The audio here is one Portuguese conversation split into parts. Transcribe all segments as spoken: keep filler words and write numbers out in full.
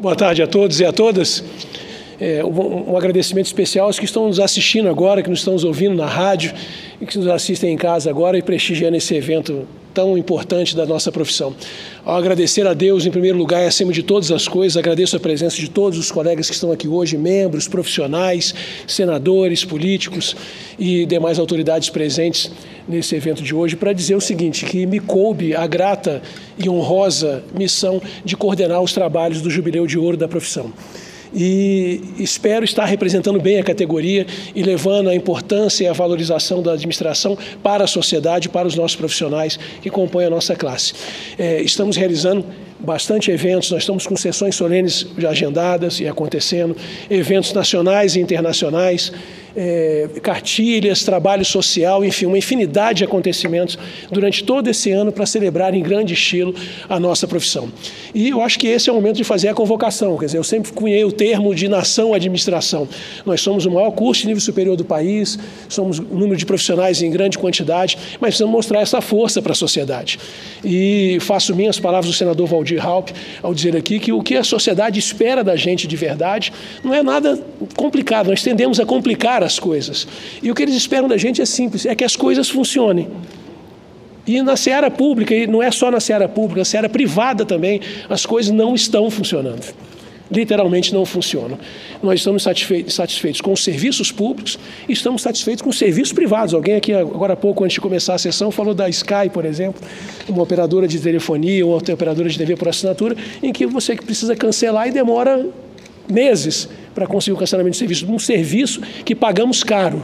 Boa tarde a todos e a todas. É, um, um agradecimento especial aos que estão nos assistindo agora, que nos estão nos ouvindo na rádio e que nos assistem em casa agora e prestigiando esse evento tão importante da nossa profissão. Ao agradecer a Deus, em primeiro lugar e acima de todas as coisas, agradeço a presença de todos os colegas que estão aqui hoje, membros, profissionais, senadores, políticos e demais autoridades presentes nesse evento de hoje, para dizer o seguinte, que me coube a grata e honrosa missão de coordenar os trabalhos do Jubileu de Ouro da profissão. E espero estar representando bem a categoria e levando a importância e a valorização da administração para a sociedade, para os nossos profissionais que compõem a nossa classe. É, estamos realizando bastante eventos, nós estamos com sessões solenes já agendadas e acontecendo, eventos nacionais e internacionais, é, cartilhas, trabalho social, enfim, uma infinidade de acontecimentos durante todo esse ano para celebrar em grande estilo a nossa profissão. E eu acho que esse é o momento de fazer a convocação, quer dizer, eu sempre cunhei o termo de nação-administração. Nós somos o maior curso de nível superior do país, somos um número de profissionais em grande quantidade, mas precisamos mostrar essa força para a sociedade. E faço minhas palavras do senador Waldir Raupp ao dizer aqui que o que a sociedade espera da gente de verdade não é nada complicado, nós tendemos a complicar as coisas. E o que eles esperam da gente é simples, é que as coisas funcionem. E na seara pública, e não é só na seara pública, na seara privada também, as coisas não estão funcionando. Literalmente não funcionam. Nós estamos satisfeitos, satisfeitos com os serviços públicos e estamos satisfeitos com os serviços privados. Alguém aqui, agora há pouco, antes de começar a sessão, falou da Sky, por exemplo, uma operadora de telefonia ou uma operadora de T V por assinatura, em que você precisa cancelar e demora meses para conseguir o cancelamento de serviço, um serviço que pagamos caro.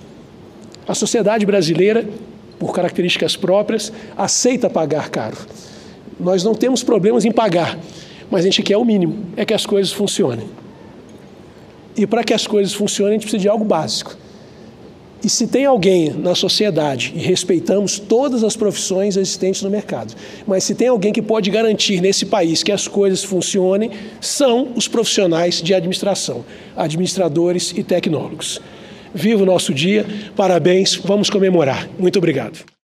A sociedade brasileira, por características próprias, aceita pagar caro. Nós não temos problemas em pagar, mas a gente quer o mínimo, é que as coisas funcionem. E para que as coisas funcionem, a gente precisa de algo básico. E se tem alguém na sociedade, e respeitamos todas as profissões existentes no mercado, mas se tem alguém que pode garantir nesse país que as coisas funcionem, são os profissionais de administração, administradores e tecnólogos. Viva o nosso dia, parabéns, vamos comemorar. Muito obrigado.